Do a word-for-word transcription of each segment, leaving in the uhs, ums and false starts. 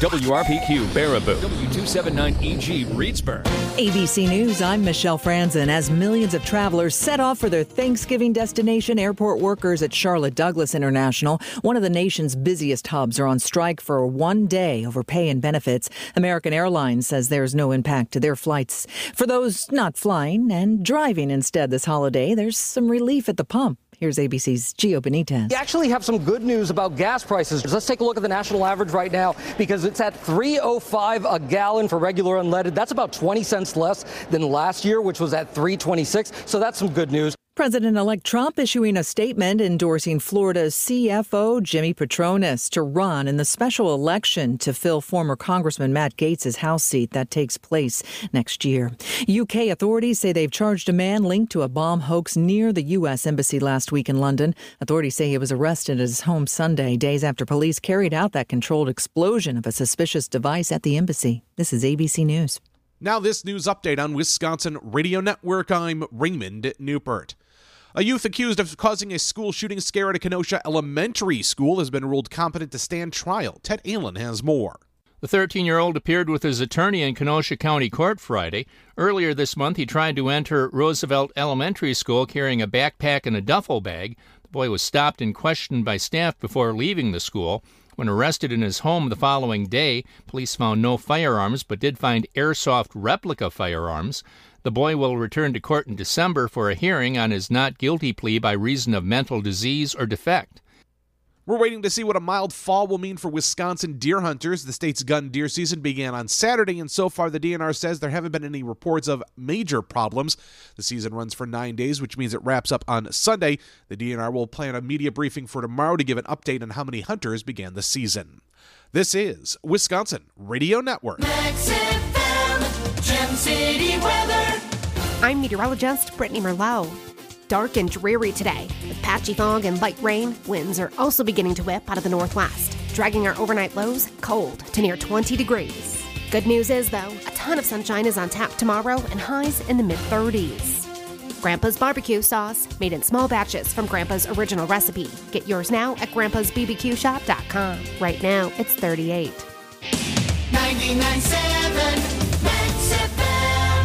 W R P Q Baraboo, W two seventy-nine E G Reedsburg. A B C News, I'm Michelle Franzen. As millions of travelers set off for their Thanksgiving destination, airport workers at Charlotte Douglas International, one of the nation's busiest hubs, are on strike for one day over pay and benefits. American Airlines says there's no impact to their flights. For those not flying and driving instead this holiday, there's some relief at the pump. Here's A B C's Gio Benitez. We actually have some good news about gas prices. Let's take a look at the national average right now because it's at three oh five a gallon for regular unleaded. That's about twenty cents less than last year, which was at three twenty-six. So that's some good news. President-elect Trump issuing a statement endorsing Florida's C F O Jimmy Patronis to run in the special election to fill former Congressman Matt Gaetz' House seat that takes place next year. U K authorities say they've charged a man linked to a bomb hoax near the U S Embassy last week in London. Authorities say he was arrested at his home Sunday, days after police carried out that controlled explosion of a suspicious device at the embassy. This is A B C News. Now this news update on Wisconsin Radio Network. I'm Raymond Newport. A youth accused of causing a school shooting scare at a Kenosha elementary school has been ruled competent to stand trial. Ted Allen has more. The thirteen-year-old appeared with his attorney in Kenosha County Court Friday. Earlier this month, he tried to enter Roosevelt Elementary School carrying a backpack and a duffel bag. The boy was stopped and questioned by staff before leaving the school. When arrested in his home the following day, police found no firearms but did find airsoft replica firearms. The boy will return to court in December for a hearing on his not guilty plea by reason of mental disease or defect. We're waiting to see what a mild fall will mean for Wisconsin deer hunters. The state's gun deer season began on Saturday, and so far the D N R says there haven't been any reports of major problems. The season runs for nine days, which means it wraps up on Sunday. The D N R will plan a media briefing for tomorrow to give an update on how many hunters began the season. This is Wisconsin Radio Network. Max F M, Gem City weather. I'm meteorologist Brittany Merlot. Dark and dreary today, with patchy fog and light rain. Winds are also beginning to whip out of the northwest, dragging our overnight lows cold to near twenty degrees. Good news is, though, a ton of sunshine is on tap tomorrow and highs in the mid-thirties. Grandpa's barbecue sauce, made in small batches from Grandpa's original recipe. Get yours now at grandpas b b q shop dot com. Right now, it's thirty-eight. ninety-nine point seven Max F M.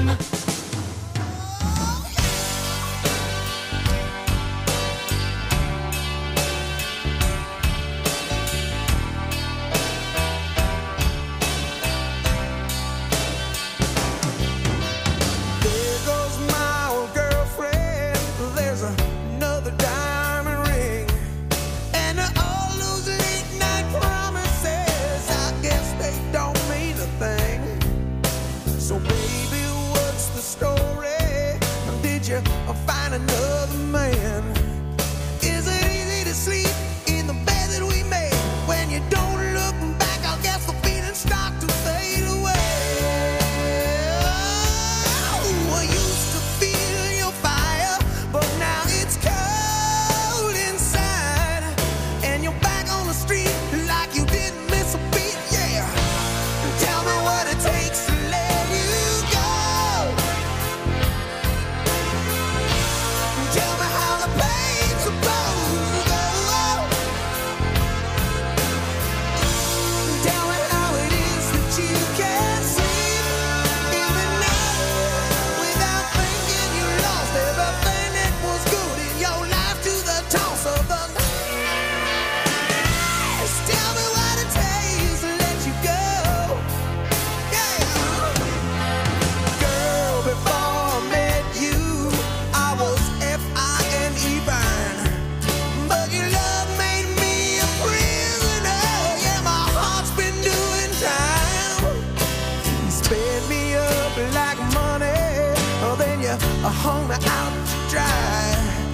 Hung me out to dry.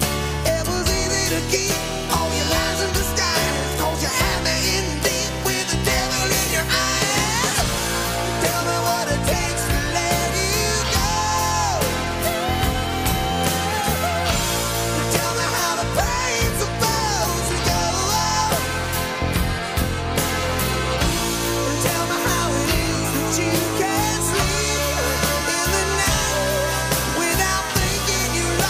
It was easy to keep all your lies in disguise, 'cause you had me in deep with the devil in your eyes. Tell me what it takes to let you go. Tell me how the pain's supposed to go. Tell me how it is that you can't sleep in the night without thinking you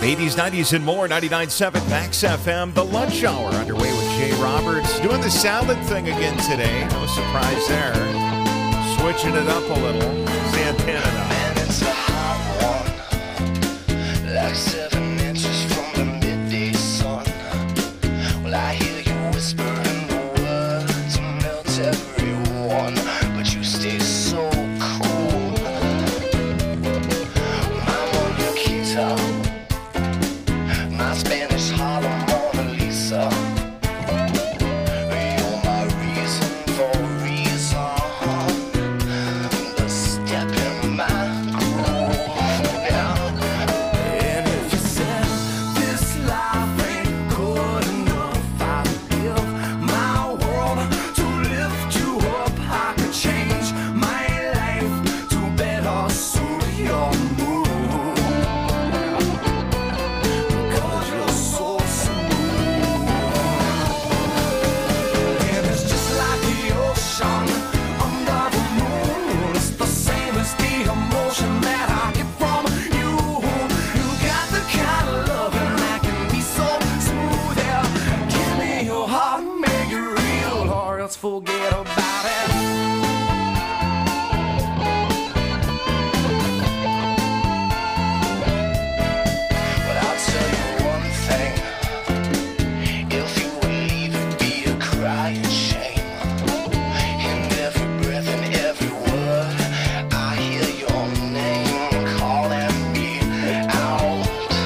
eighties, nineties, and more. ninety-nine point seven Max F M. The Lunch Hour underway with Jay Roberts. Doing the salad thing again today. No surprise there. Switching it up a little. Santana now. Man, it's a hot one. Like seven inches from the midday sun. Well, I hear you whispering the words to melt everyone. But you stay so cool. I'm on your guitar. My Spanish Harlem Mona Lisa. You're my reason for reason. The step in my groove. And if you said this life ain't good enough, I'd give my world to lift you up. I could change my life to better suit your mood. Because you're so smooth. And it's just like the ocean under the moon. It's the same as the emotion that I get from you. You got the kind of loving that can be so smooth. Yeah. Give me your heart, make it real, or else forget about it. But I'll tell you one thing. If you would leave, it'd be a crying shame. In every breath and every word, I hear your name calling me out.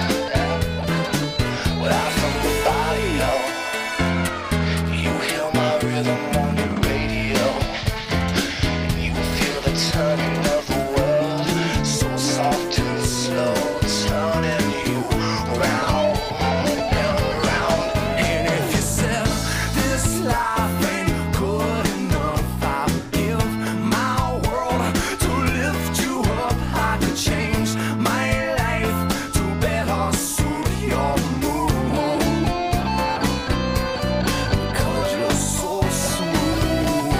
Well, I'm from the barrio. You hear my rhythm on your radio. You feel the turning of the world, so soft and slow, turning you round and round. And if you said this life ain't good enough, I'd give my world to lift you up. I could change my life to better suit your mood. Because you're so smooth.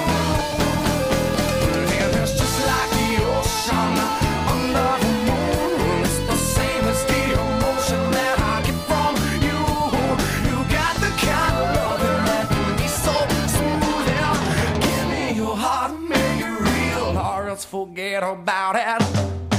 And it's just like the ocean under the moon. It's the same as the emotion that I get from you. You got the kind of loving that can be so smooth. Yeah. Give me your heart, make it real, or else forget about it.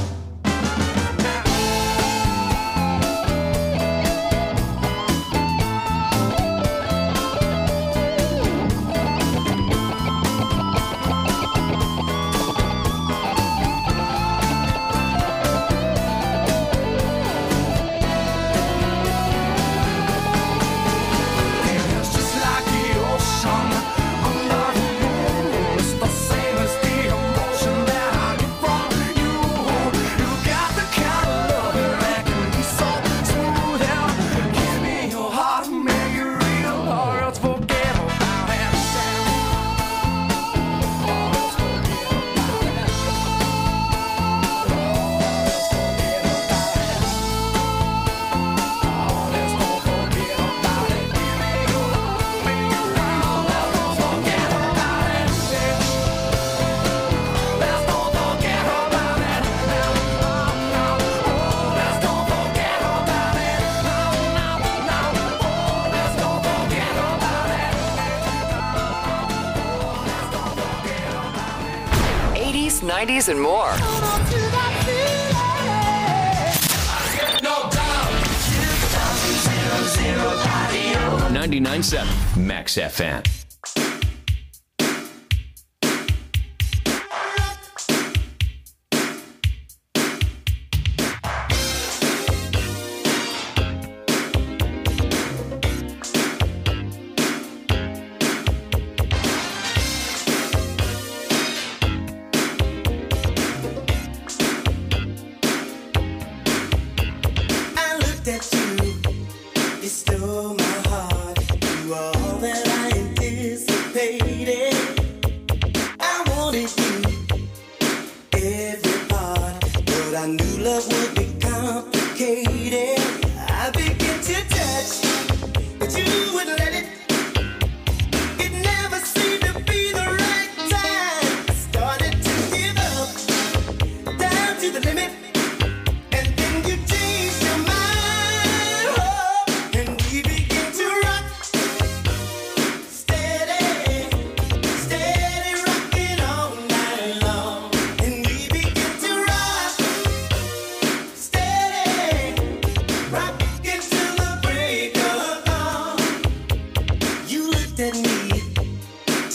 And it's just like the ocean under the moon. It's the same as the emotion that I get from you. You got the kind of loving that can be so smooth. Yeah. Give me your heart, make it real, or else forget about it. Or else forget about it. Or else forget about it. Oh, let's don't forget about it. Give me your heart, make it real. Let's don't forget about it. Let's don't forget about it. Oh, let's don't forget about it. Oh, let's don't forget about it. eighties, nineties, and more. ninety-nine point seven Max F M. I looked at you, you stole my heart. You are all that I anticipated. I wanted you, every part, but I knew love would be complicated. I began to touch, but you wouldn't let it. It never seemed to be the right time. I started to give up, down to the limit. And then you changed your mind.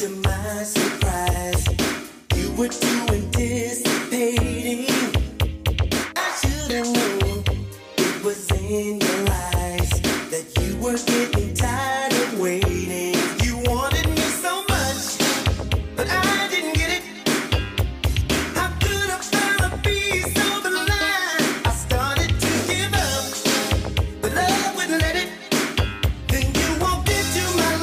to my surprise, you were too anticipating. I should have known it was in your eyes that you were getting tired of waiting. You wanted me so much, but I didn't get it. How could I find a piece of the line? I started to give up, but love wouldn't let it. Then you walked into my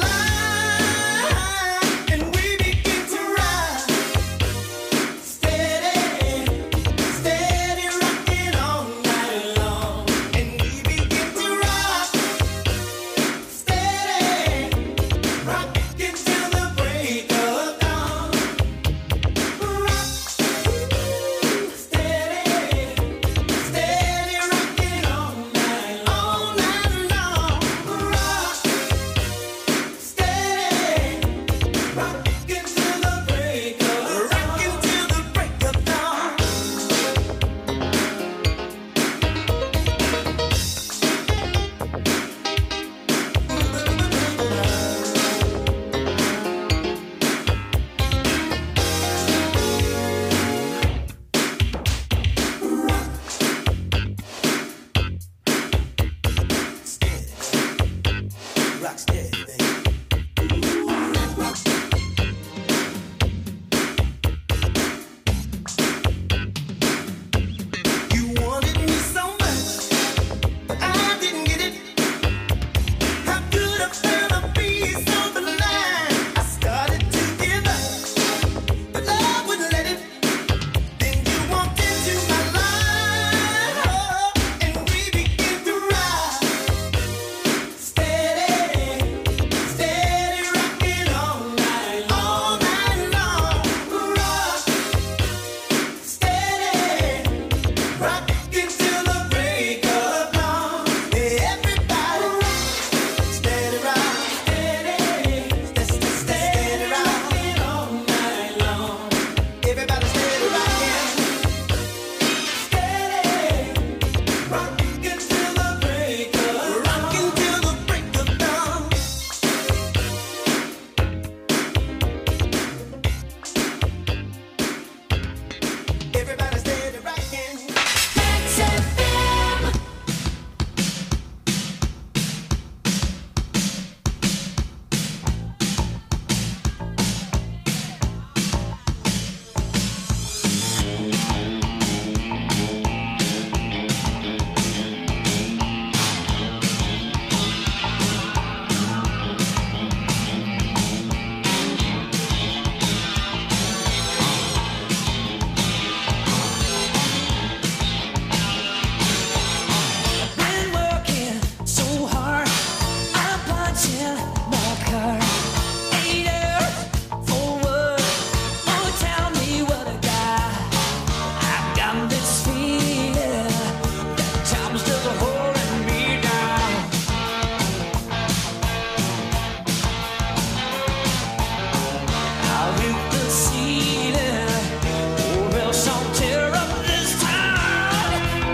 life, and we began to ride. Steady, steady rocking all night long. And we began to rock. Steady, rocking till the break of dawn. Rock, steady, steady rocking all night, all night long. Rock, steady, rocking till the break of rocking till the break of dawn. Rock steady, baby. You wanted me so much, but I didn't get it. How could I find a piece of the line? I started to give up, but love wouldn't let it. Then you walked into my life, and we began to ride. Steady, steady rocking all night, all night long. Rock, steady, rocking till the break of dawn. Everybody rock, steady rock, steady, steady, steady rocking all night long. Everybody steady rocking, steady, rocking till the break of rocking till the break of dawn. Everybody steady rocking. Max F M. Been working so hard, I'm punching my card. Eight hours for what? Oh, tell me what I got. I've got this feeling that time's just holding me down. I'll hit the ceiling, or else I'll tear up this town.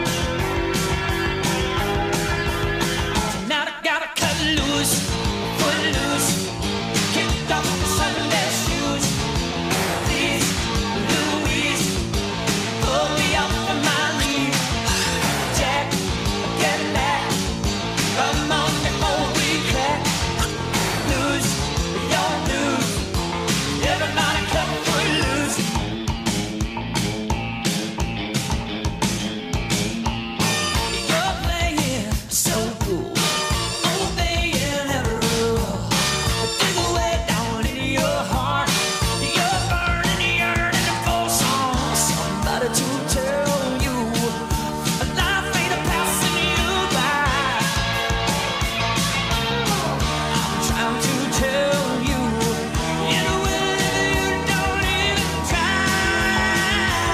Tonight I gotta cut loose, put loose, kick off the Sunday shoes. Please, Louise, pull me up from my knees. Jack, get back, come on before we crack. Lose, your blues, everybody cut foot loose. You're playing so cool, obeying every rule. Dig way down in your heart, you're burning, yearning for some somebody to tell you life ain't a passing you by. I'm trying to tell you in a way that you don't even try.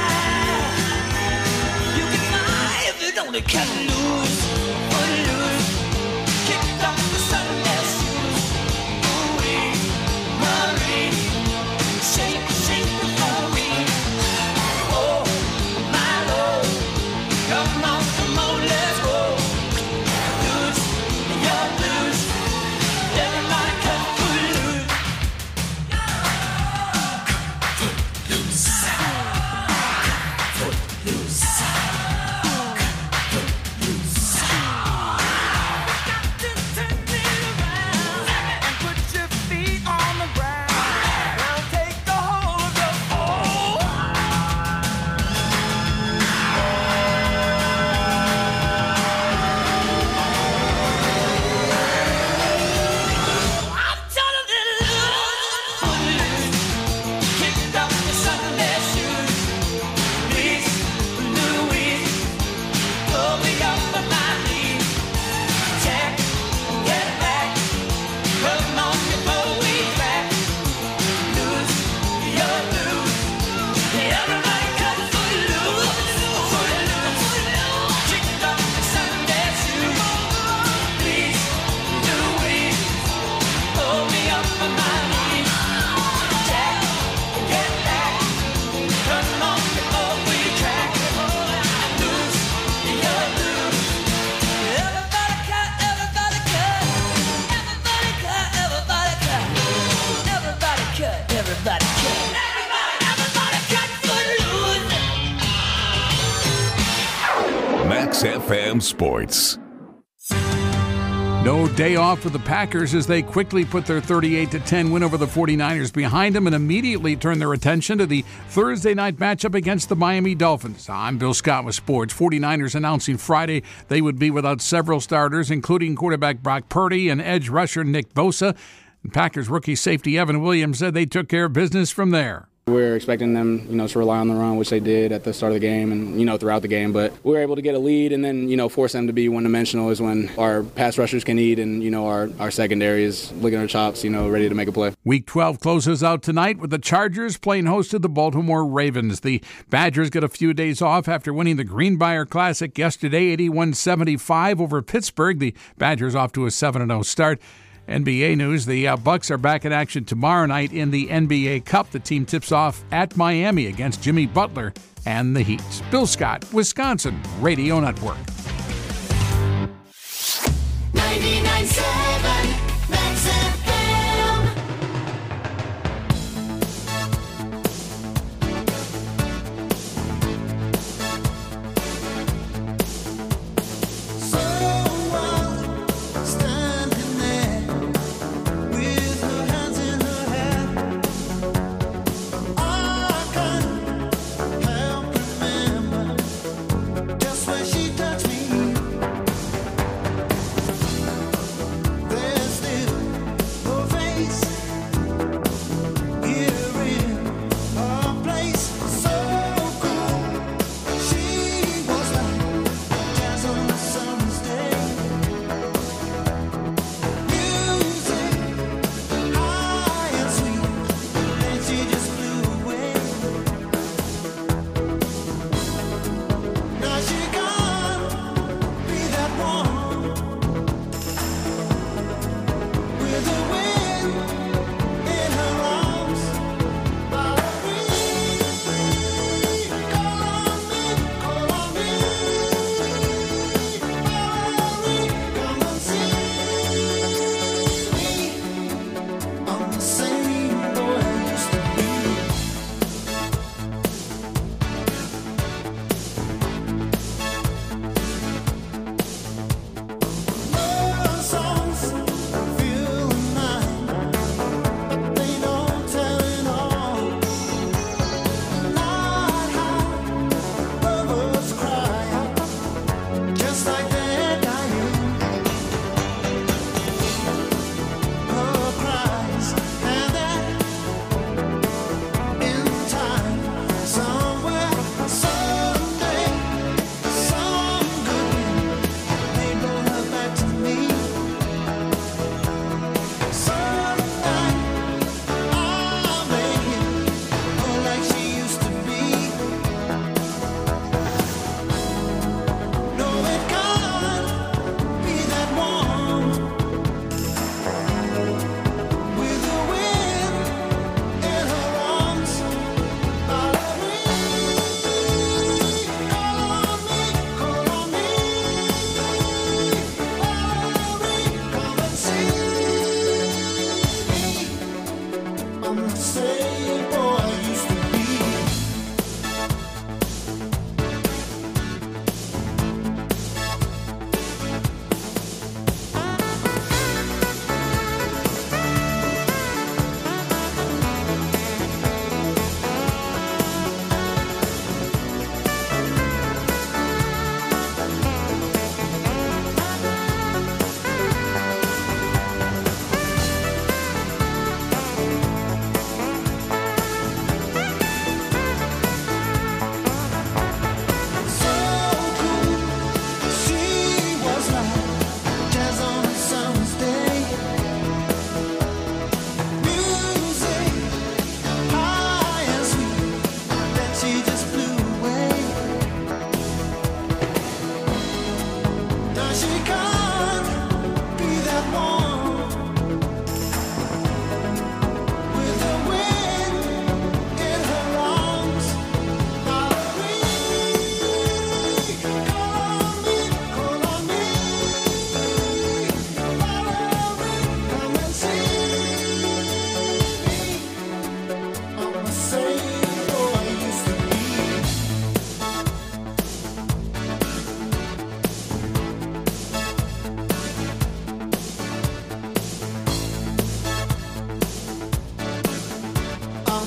You can fly if you don't cut loose, put loose, kick off the Sunday shoes. Ooh-wee, Marie, shake, shake it for me. Oh, my Lord, come on, come on, let's go. Loose, your blues, everybody cut foot loose. X F M Sports. No day off for the Packers as they quickly put their thirty-eight to ten win over the forty-niners behind them and immediately turn their attention to the Thursday night matchup against the Miami Dolphins. I'm Bill Scott with Sports. forty-niners announcing Friday they would be without several starters, including quarterback Brock Purdy and edge rusher Nick Bosa. And Packers rookie safety Evan Williams said they took care of business from there. We were expecting them, you know, to rely on the run, which they did at the start of the game and, you know, throughout the game. But we were able to get a lead and then, you know, force them to be one-dimensional is when our pass rushers can eat and, you know, our, our secondary is licking their chops, you know, ready to make a play. Week twelve closes out tonight with the Chargers playing host to the Baltimore Ravens. The Badgers get a few days off after winning the Greenbrier Classic yesterday, eighty-one seventy-five over Pittsburgh. The Badgers off to a seven and oh start. N B A news, the uh, Bucks are back in action tomorrow night in the N B A Cup. The team tips off at Miami against Jimmy Butler and the Heat. Bill Scott, Wisconsin Radio Network. ninety-nine point seven Max F M.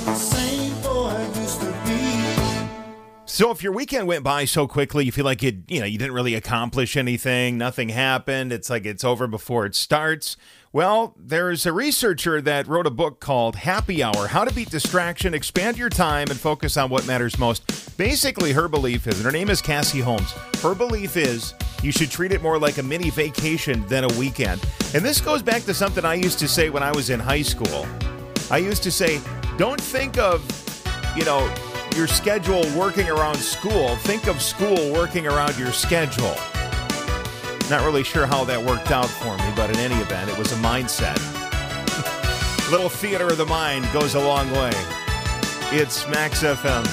Same boy used to be. So if your weekend went by so quickly, you feel like it, you know, you didn't really accomplish anything, nothing happened, it's like it's over before it starts. Well, there's a researcher that wrote a book called Happy Hour, How to Beat Distraction, Expand Your Time, and Focus on What Matters Most. Basically, her belief is, and her name is Cassie Holmes, her belief is you should treat it more like a mini vacation than a weekend. And this goes back to something I used to say when I was in high school. I used to say, don't think of, you know, your schedule working around school. Think of school working around your schedule. Not really sure how that worked out for me, but in any event, it was a mindset. Little theater of the mind goes a long way. It's Max F M.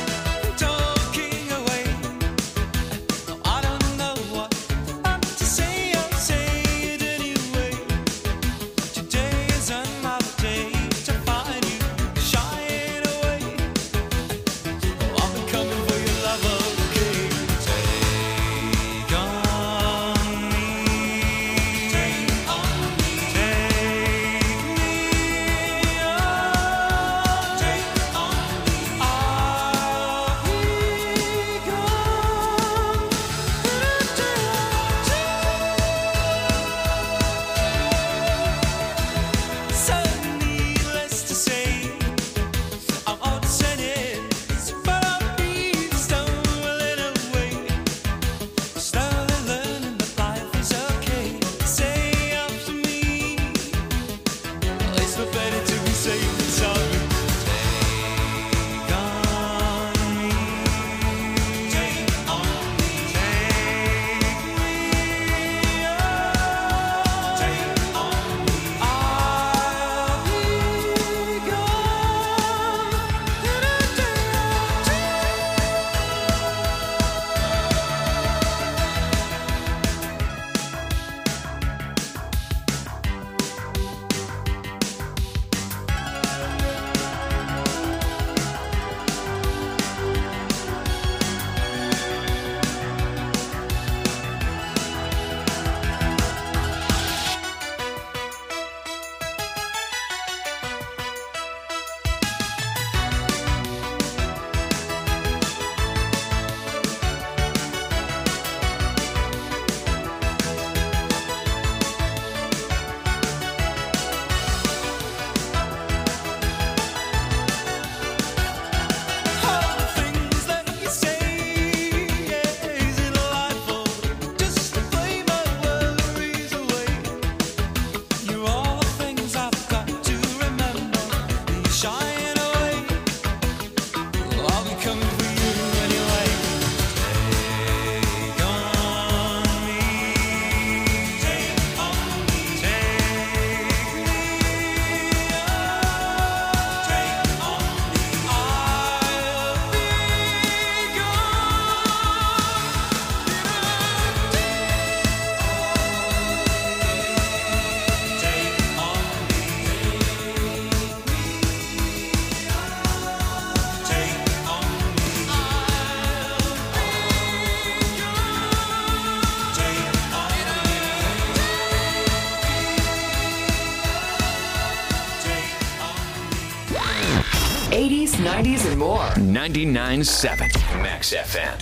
eighties, nineties, and more. ninety-nine point seven Max F M.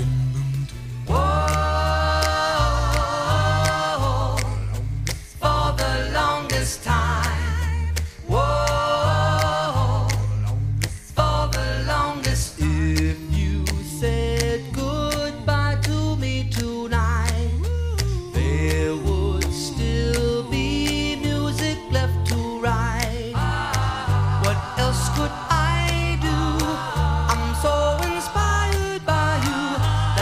Whoa, for the longest time. Whoa, for the longest. If you said goodbye to me tonight, there would still be music left to write. What else could I do? I'm so inspired by you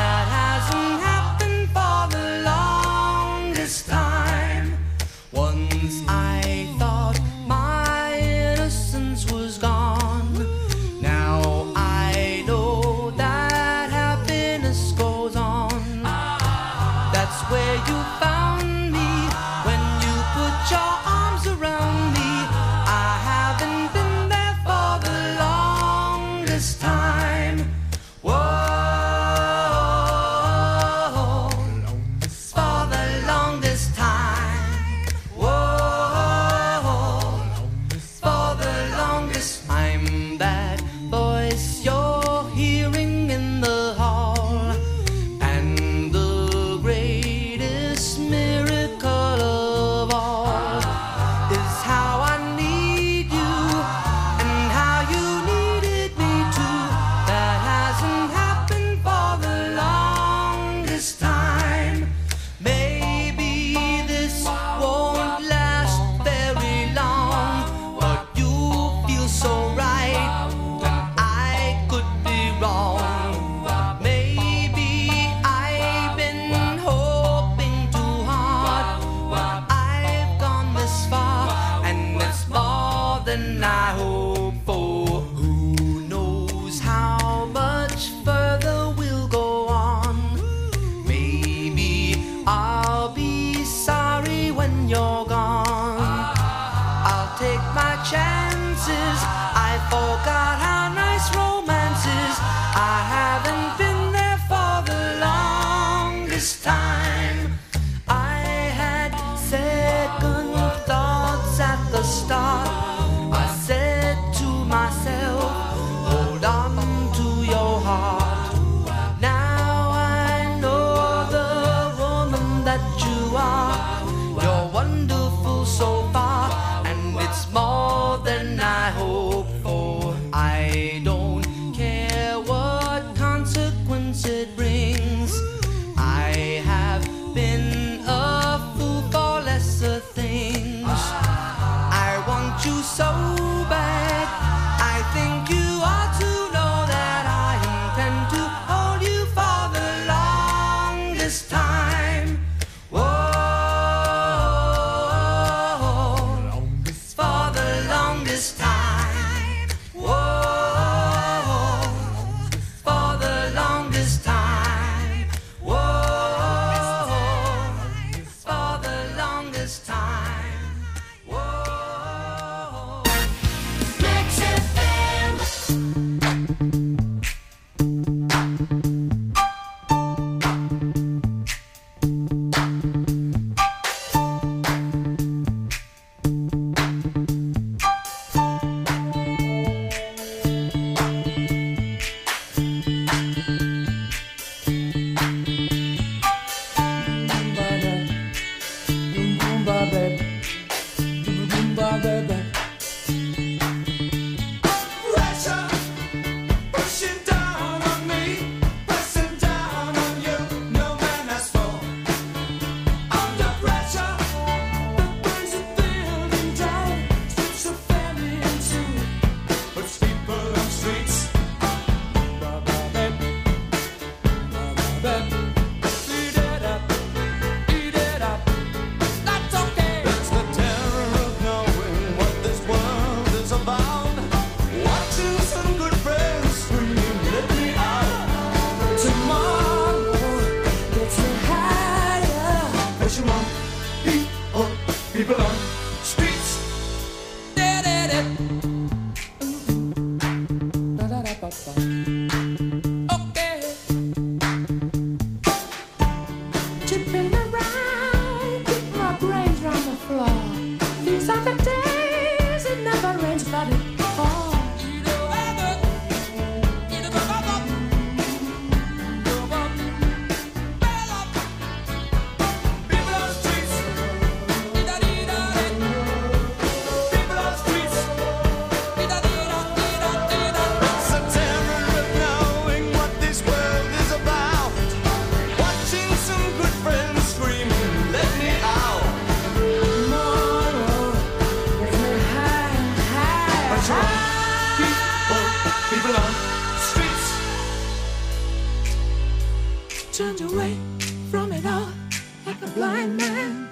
Turned away from it all like a blind man.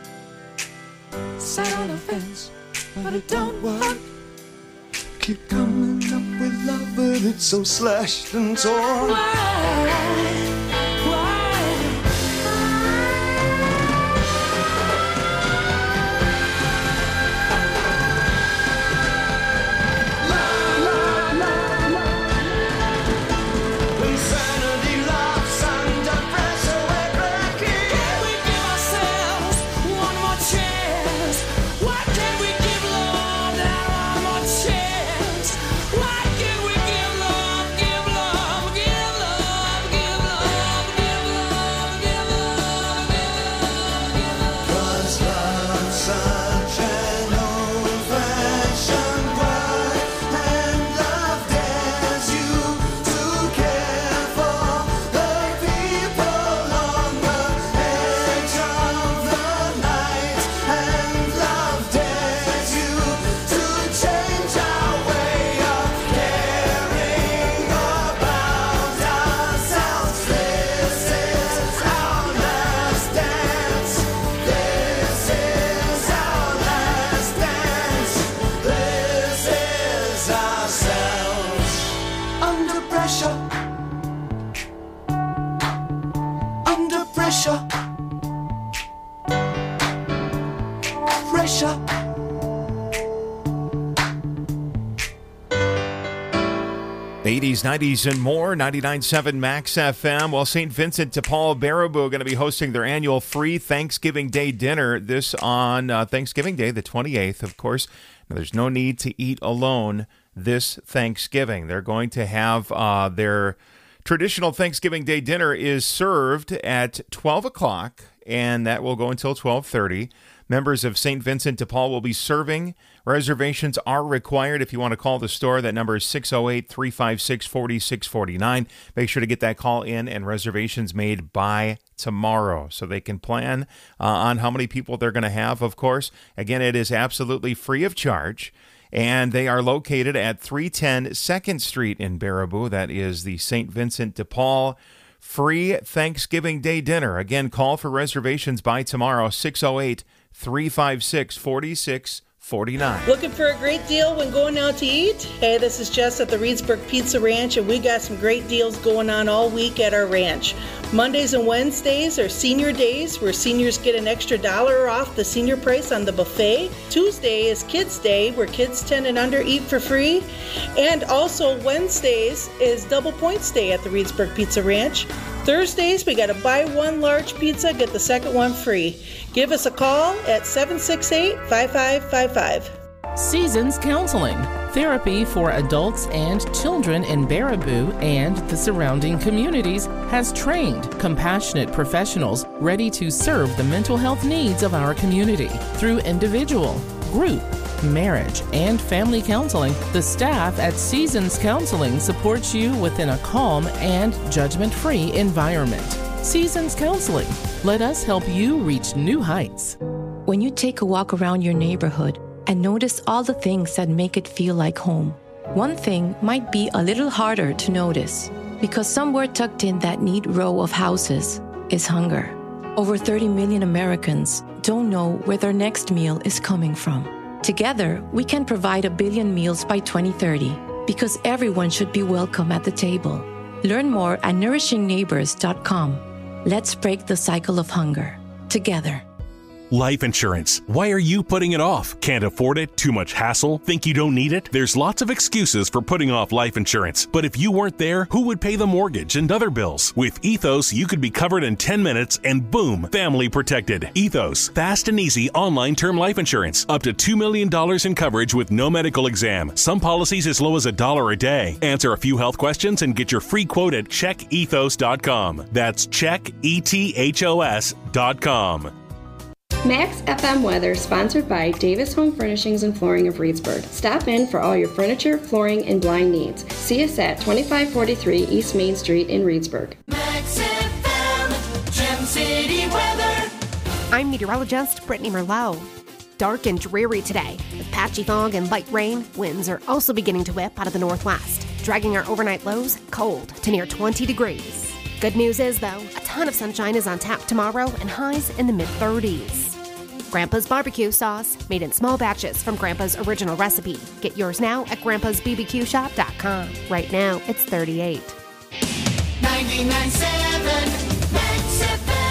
Sat on a fence, but it don't work. Keep coming up with love, but it's so slashed and torn. Why? eighties, nineties, and more, ninety-nine point seven Max F M. Well, Saint Vincent de Paul Baraboo going to be hosting their annual free Thanksgiving Day dinner. This on uh, Thanksgiving Day, the twenty-eighth, of course. Now, there's no need to eat alone this Thanksgiving. They're going to have uh, their traditional Thanksgiving Day dinner is served at twelve o'clock, and that will go until twelve thirty. Members of Saint Vincent de Paul will be serving. Reservations are required. If you want to call the store, that number is six oh eight, three five six, four six four nine. Make sure to get that call in and reservations made by tomorrow so they can plan uh, on how many people they're going to have, of course. Again, it is absolutely free of charge. And they are located at three ten second Street in Baraboo. That is the Saint Vincent de Paul free Thanksgiving Day dinner. Again, call for reservations by tomorrow, six oh eight, three five six, four six forty-nine. Looking for a great deal when going out to eat? Hey, this is Jess at the Reedsburg Pizza Ranch, and we got some great deals going on all week at our ranch. Mondays and Wednesdays are senior days, where seniors get an extra dollar off the senior price on the buffet. Tuesday is Kids Day, where kids ten and under eat for free. And also Wednesdays is Double Points Day at the Reedsburg Pizza Ranch. Thursdays, we got a buy one large pizza, get the second one free. Give us a call at seven six eight, five five five five. Seasons Counseling, therapy for adults and children in Baraboo and the surrounding communities, has trained, compassionate professionals ready to serve the mental health needs of our community. Through individual, group, marriage, and family counseling, the staff at Seasons Counseling supports you within a calm and judgment-free environment. Seasons Counseling. Let us help you reach new heights. When you take a walk around your neighborhood and notice all the things that make it feel like home, one thing might be a little harder to notice, because somewhere tucked in that neat row of houses is hunger. Over thirty million Americans don't know where their next meal is coming from. Together, we can provide a billion meals by twenty thirty, because everyone should be welcome at the table. Learn more at nourishing neighbors dot com. Let's break the cycle of hunger together. Life insurance. Why are you putting it off? Can't afford it? Too much hassle? Think you don't need it? There's lots of excuses for putting off life insurance. But if you weren't there, who would pay the mortgage and other bills? With Ethos, you could be covered in ten minutes and boom, family protected. Ethos, fast and easy online term life insurance. Up to two million dollars in coverage with no medical exam. Some policies as low as a dollar a day. Answer a few health questions and get your free quote at check ethos dot com. That's check ethos dot com. Max F M weather sponsored by Davis Home Furnishings and Flooring of Reedsburg. Stop in for all your furniture, flooring, and blind needs. See us at twenty-five forty-three East Main Street in Reedsburg. Max F M, Gem City weather. I'm meteorologist Brittany Merlot. Dark and dreary today, with patchy fog and light rain. Winds are also beginning to whip out of the northwest, dragging our overnight lows cold to near twenty degrees. Good news is, though, a ton of sunshine is on tap tomorrow and highs in the mid-thirties. Grandpa's barbecue sauce, made in small batches from Grandpa's original recipe. Get yours now at grandpas b b q shop dot com. Right now, it's thirty-eight. ninety-nine point seven Max F M.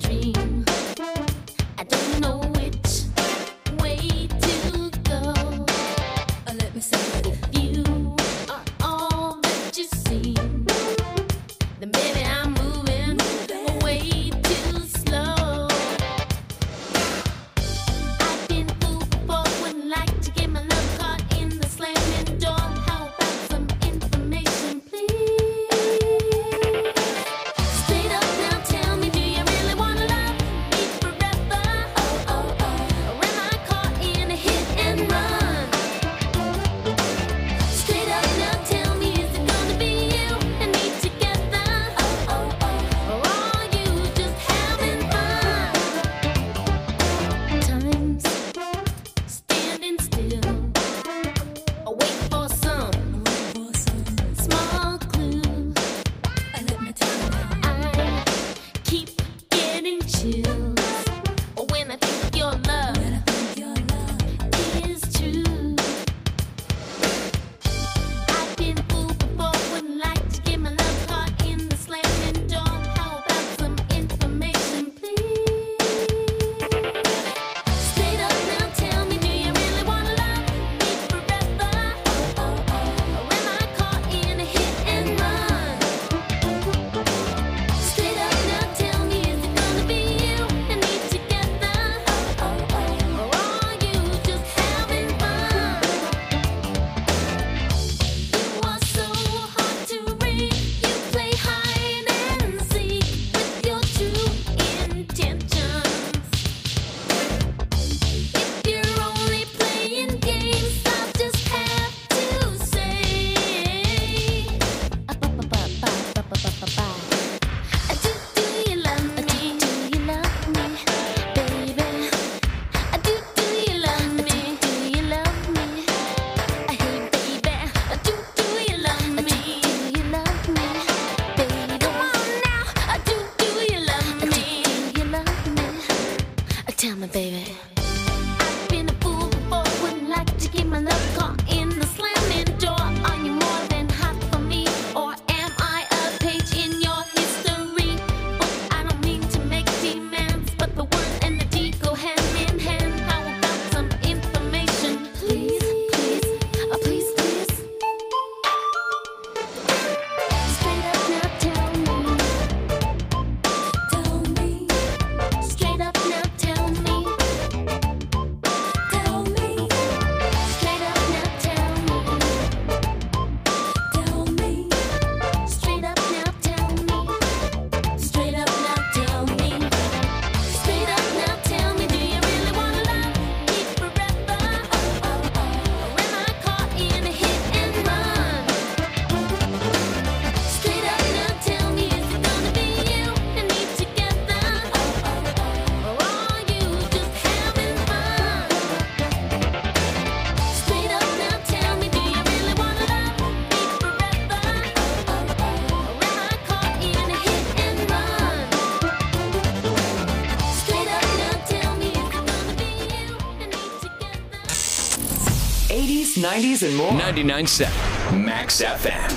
I don't know which way to go. Tell me, baby. I've been a fool before, wouldn't like to keep my love caught in the slamming door. Are you more than hot for me, or am I a page in your history book? I don't mean to make demands, but the word and the deed go hand in hand. How about some information, please, please, oh please, please. Straight up now, tell me, tell me. Straight up now, tell me, tell me. Straight up now, tell me, tell me. Straight up now, tell me, straight up now, tell me. Straight up now, tell me, do you really wanna love me forever? Oh, oh, oh. Or am I caught in a hit and run? Straight up now, tell me, is it gonna be you and me together? Oh, oh, oh. Or are you just having fun? Straight up now, tell me, do you really wanna love me forever? Oh, oh, oh. Or am I caught in a hit and run? Straight up now, tell me, is it gonna be you and me together? eighties, nineties, and more. ninety-nine point seven Max F M.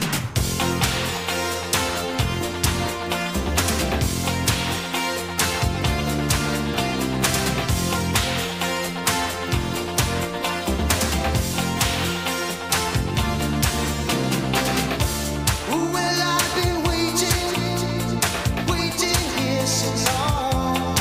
Well, I've been waiting, waiting here so long,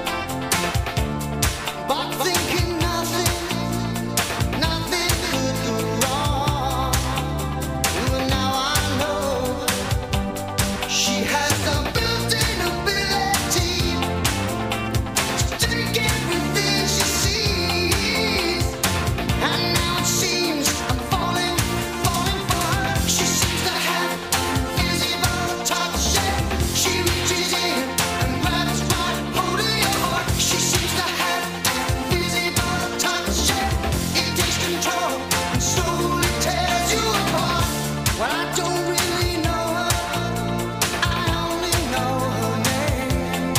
but thinking nothing, nothing could go wrong. Well, now I know she has the built-in ability to take everything she sees, and now it seems I'm falling, falling for her. She seems to have invisible touch, yeah. She reaches in and grabs right hold of your heart. She seems to have invisible touch, yeah. It takes control and slowly tears you apart. Well, I don't really know her, I only know her name.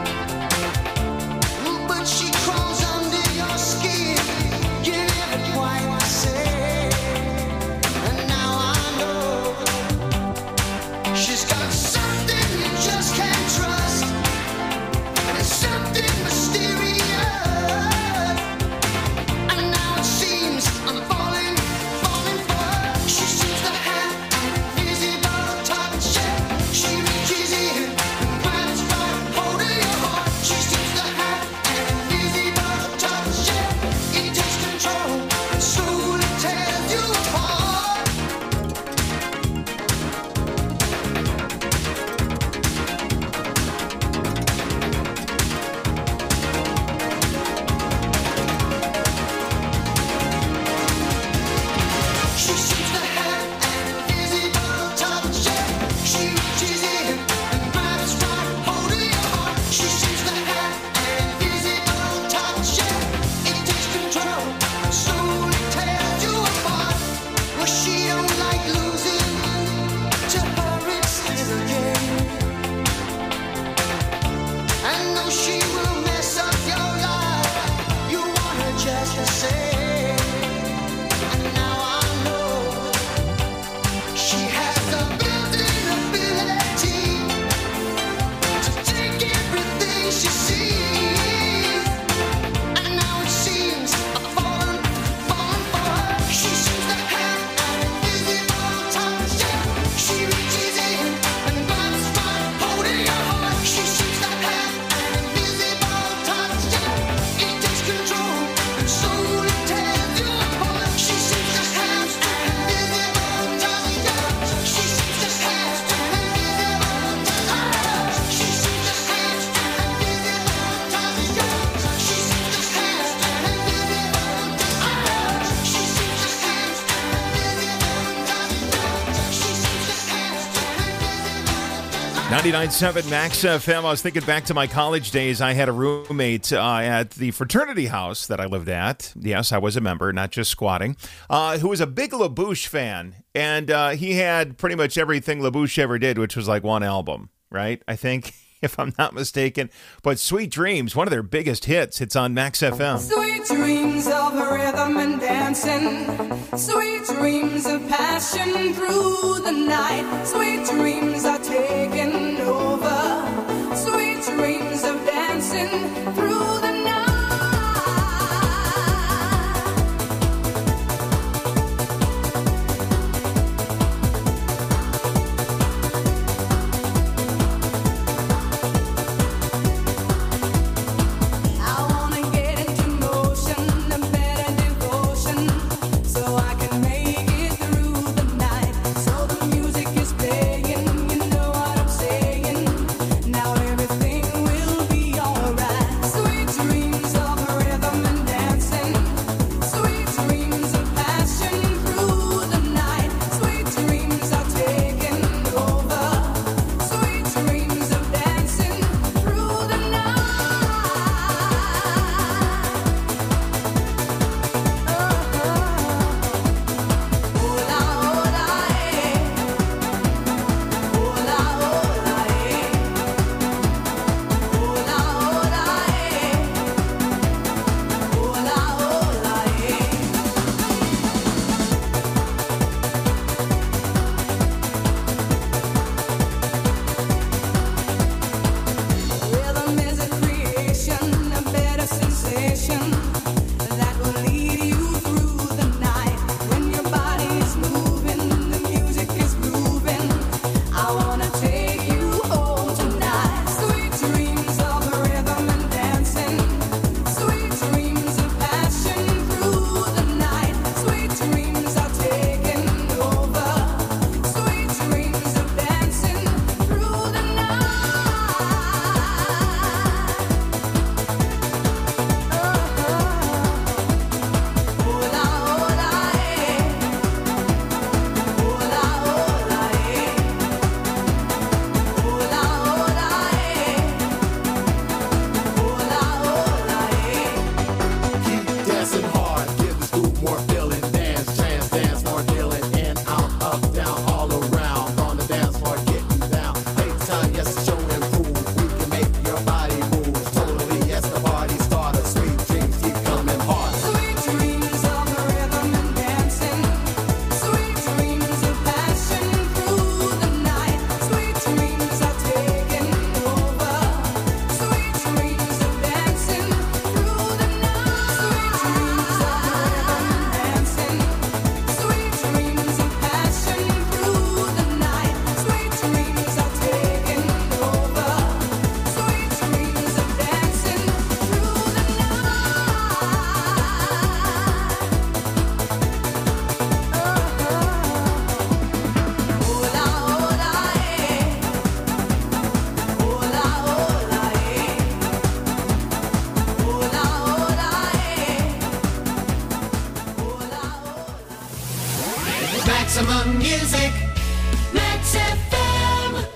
Ooh, but she crawls under your skin, you're never quite the same. And now I know she's got something you just can't trust, and it's something mysterious. And now it seems I'm falling, falling for her. She seems to have an invisible touch, yeah. She reaches in and grabs right hold of your heart. She seems to have an invisible touch, yeah. It takes control and slowly tears you apart. She seems to have an invisible touch, yeah. She reaches in and grabs right hold of your heart. She seems to have an invisible touch, yeah. It takes control and slowly tears you apart. Well, she don't like losing, to her it's still a game. And though she will mess up your life, you want her just the same. And now I know she has the built-in ability to take everything she sees. And now it seems I'm falling, falling for her. She seems to have an invisible touch, yeah. She reaches in and grabs right hold of your heart. She seems to have an invisible touch, yeah. It takes control and slowly tears you apart. She seems to have an invisible touch, yeah. She seems to have an invisible touch. She seems to have an invisible touch, yeah. She seems to have an invisible touch. She seems to have ninety-nine point seven Max F M. I was thinking back to my college days. I had a roommate uh, at the fraternity house that I lived at. Yes, I was a member, not just squatting, uh, who was a big LaBouche fan. And uh, he had pretty much everything LaBouche ever did, which was like one album, right? I think. if I'm not mistaken. But Sweet Dreams, one of their biggest hits, it's on Max F M. Sweet dreams of rhythm and dancing, sweet dreams of passion through the night, sweet dreams are taking over, sweet dreams of dancing through the night. Maximum music, Max F M.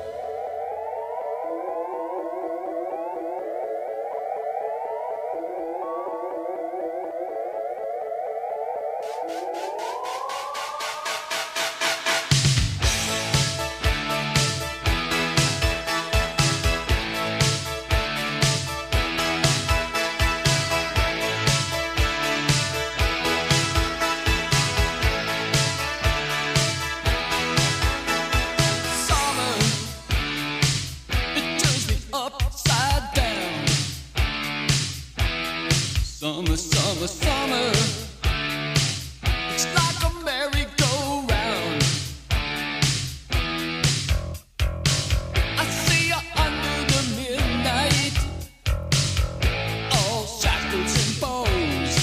Summer, summer, summer. It's like a merry-go-round. I see you under the midnight, all shackles and bows.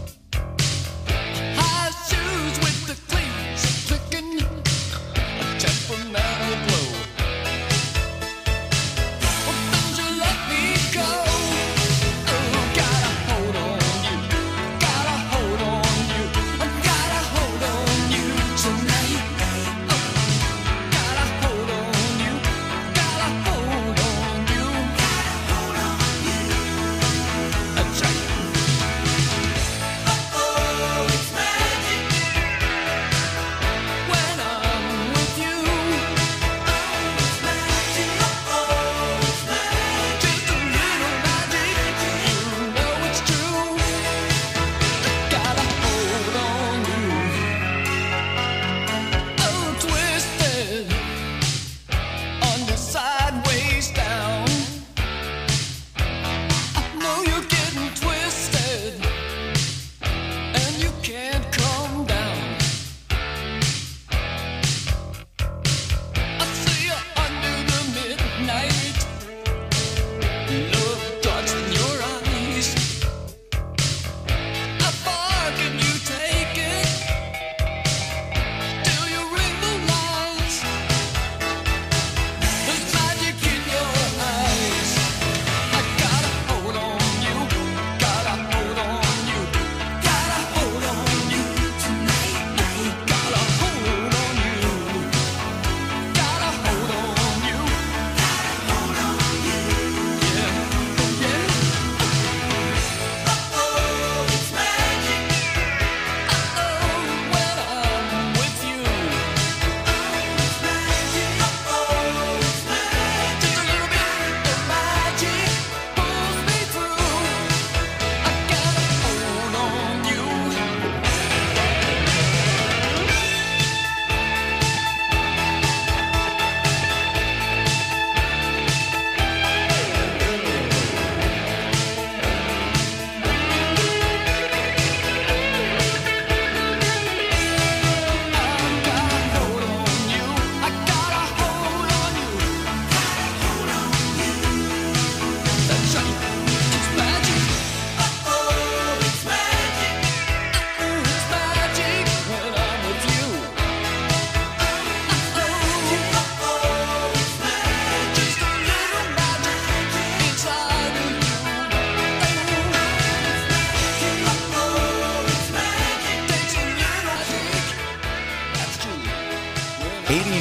High shoes with the cleats clicking, a temperamental glow. Well, don't you let me go. Oh, got a hold on you, got a hold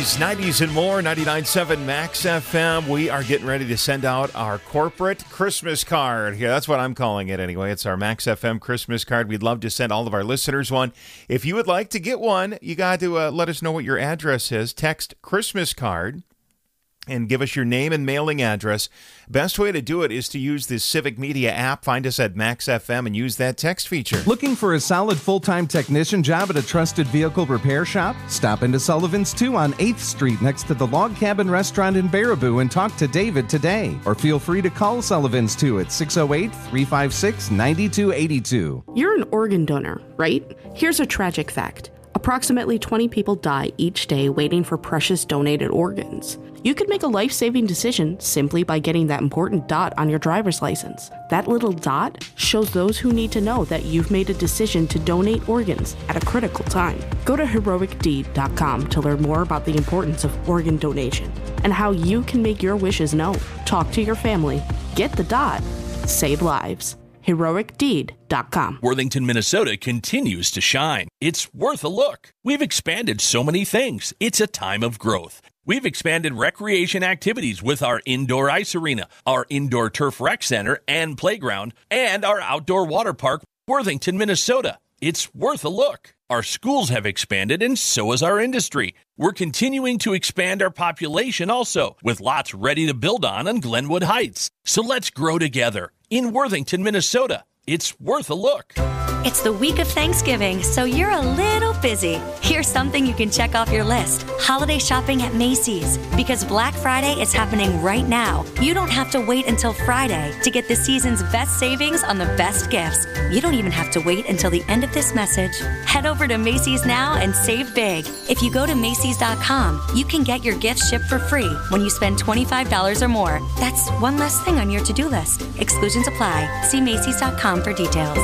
eighties, nineties, and more. ninety-nine point seven Max F M. We are getting ready to send out our corporate Christmas card. Yeah, that's what I'm calling it anyway. It's our Max F M Christmas card. We'd love to send all of our listeners one. If you would like to get one, you got to uh, let us know what your address is. Text Christmas card and give us your name and mailing address. Best way to do it is to use the Civic Media app. Find us at Max F M and use that text feature. Looking for a solid full-time technician job at a trusted vehicle repair shop? Stop into Sullivan's two on eighth Street next to the Log Cabin Restaurant in Baraboo and talk to David today. Or feel free to call Sullivan's two at six oh eight, three five six, nine two eight two. You're an organ donor, right? Here's a tragic fact. Approximately twenty people die each day waiting for precious donated organs. You could make a life-saving decision simply by getting that important dot on your driver's license. That little dot shows those who need to know that you've made a decision to donate organs at a critical time. Go to heroic deed dot com to learn more about the importance of organ donation and how you can make your wishes known. Talk to your family. Get the dot. Save lives. heroic deed dot com. Worthington, Minnesota continues to shine. It's worth a look. We've expanded so many things. It's a time of growth. We've expanded recreation activities with our indoor ice arena, our indoor turf rec center and playground, and our outdoor water park, Worthington, Minnesota. It's worth a look. Our schools have expanded, and so has our industry. We're continuing to expand our population also, with lots ready to build on on Glenwood Heights. So let's grow together in Worthington, Minnesota. It's worth a look. It's the week of Thanksgiving, so you're a little busy. Here's something you can check off your list. Holiday shopping at Macy's. Because Black Friday is happening right now. You don't have to wait until Friday to get the season's best savings on the best gifts. You don't even have to wait until the end of this message. Head over to Macy's now and save big. If you go to Macy's dot com, you can get your gifts shipped for free when you spend twenty-five dollars or more. That's one less thing on your to-do list. Exclusions apply. See Macy's dot com for details.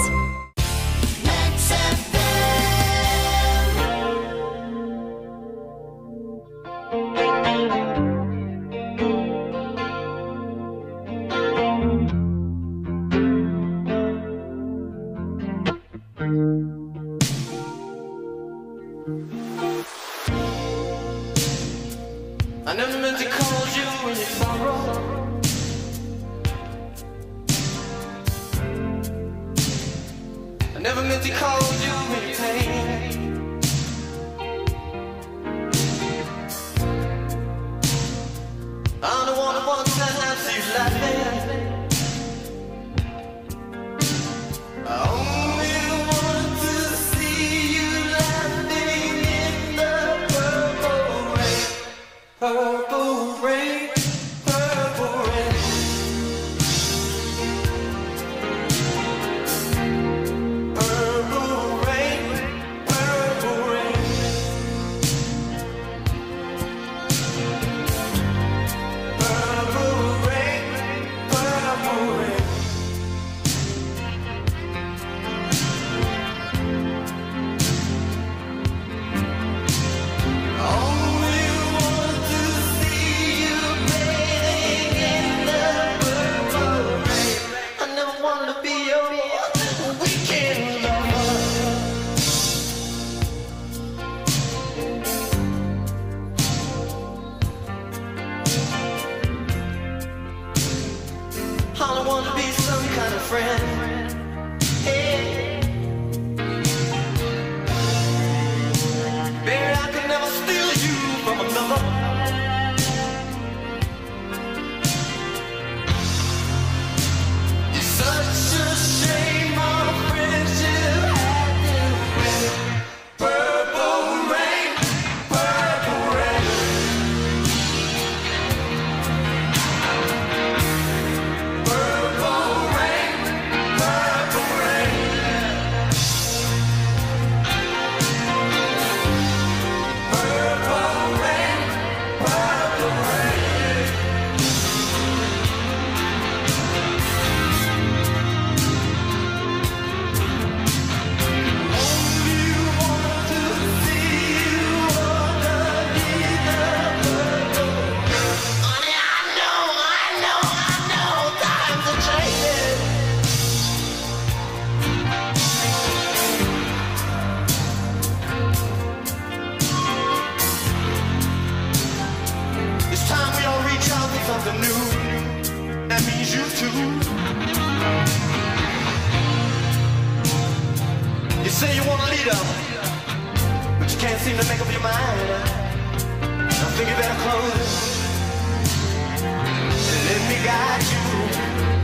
I never meant to call you when you sorrow. I never meant to call you when you pain. I'm the one who wants to have you laughing. I only want to see you laughing in the purple rain. Purple rain, purple rain. Purple rain, purple rain. Purple rain, purple rain. Only want to see you bathing in the purple rain. I never wanted to be your weekend lover. I don't want to be some kind of friend. Hey. Baby, I could never steal you from another. It's such a shame say you want a leader, but you can't seem to make up your mind. I think you better close and let me guide you.